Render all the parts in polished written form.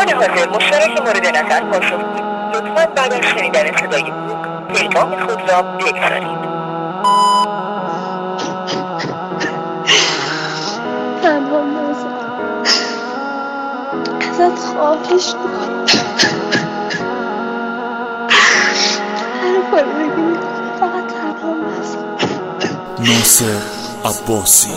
دوستان حاضر مشترک مورد نظر پاسخ دهید. لطفاً بعد از شنیدن صدای بوق پیغام خود را بگذارید. تنها نذار، ازت خواهش میکنم هر بار ببینی فقط تنها نذار. ناصر عباسی.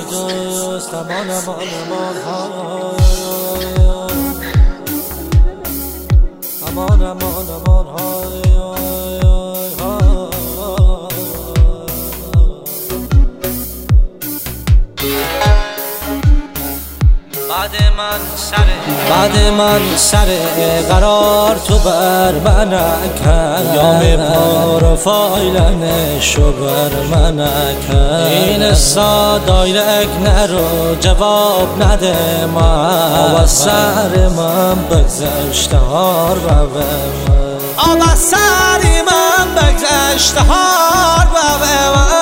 بعد من سر قرار تو بر من نکن، یام پروفایلنشو بر من نکن. این دایرک نرو جواب نده من، آب سر من بگذشته هار بابه من، آب سر من بگذشته هار بابه من.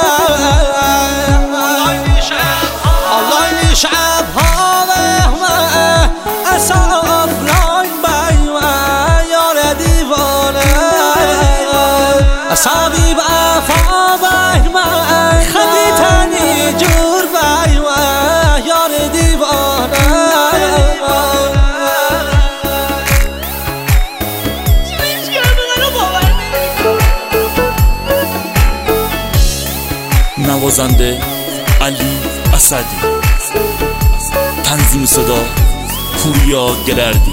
الله شب ها اصاف لاین بای من یار دیوانه، اصابی وفا بای من خدی تنی جور بای من یار دیوانه. نوازنده علی اسدی، تنظیم صدا پوریا گلردی.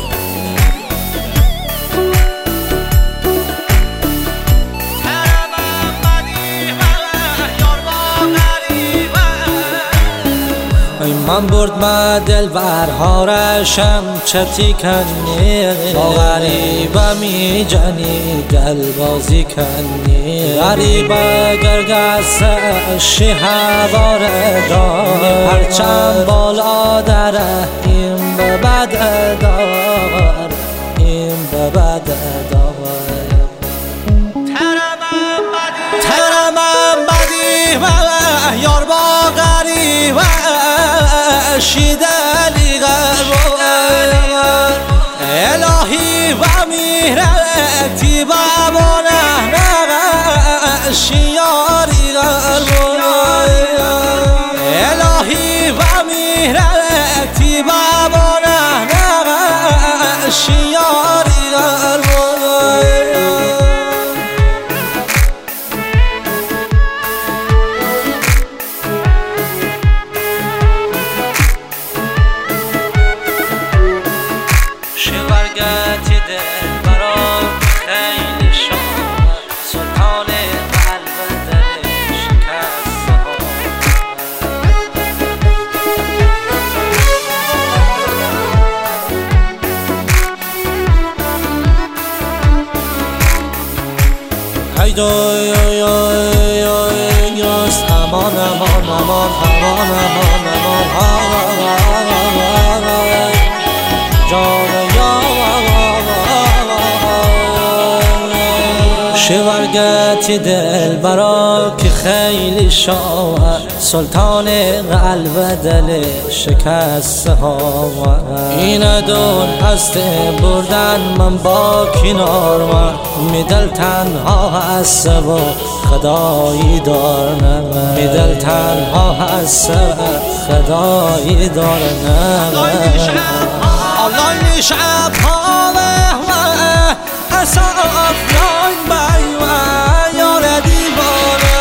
من برد ما دل برها رشم چتی کنی، با غریبه می جنی دل بازی کنی. غریبه گرگسشی هواره دار، هرچند بالا داره این به بد دار، این به بد دار. ترمم بدی و یار با غریبه شیدلی غرب الهی و میرتی بابانه شیاری غرب الهی و میرتی بابانه شیاری غرب. شورگتی دل برام خیلی شاد، سلطان قلب دل شکسته ها. هیدای امان امان امان امان امان امان جان شورگتی دل برا که خیلی شاد، سلطان قلب دل شکسته ها. این دون هست بردن من با کنار من، می دل تنها هست و خدایی دار نه، می دل تنها هست و خدایی دار نه. الله شب ها اصاف لاین بای من یار دیوانه،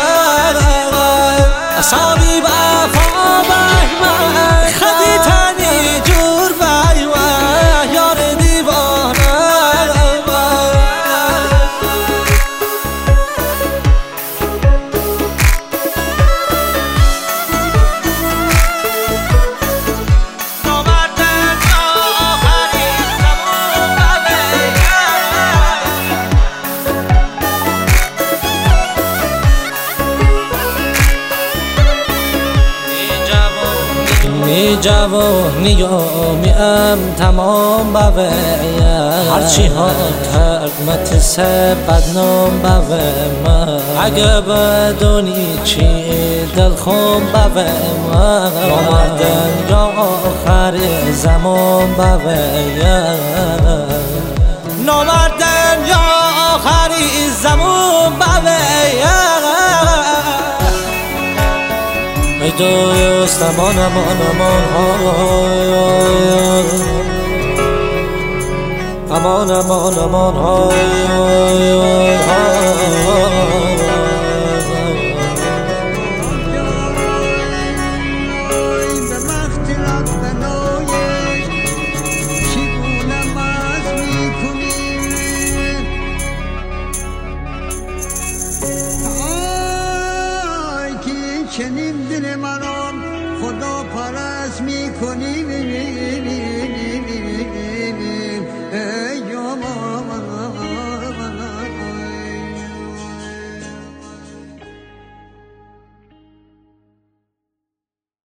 اصابی وفا بای من خدی تنی جور بای من یار دیوانه. ای جوانی میم تمام بوه هرچی ها کرد متسه بدنام بوه من اگه بدونی چی دل خون بوه من نامردن یا آخر زمان بوه نامردن یا آخری زمان بوه ای دوست امان امان امان امان امان امان چنین دل منم خدا پرست میکنی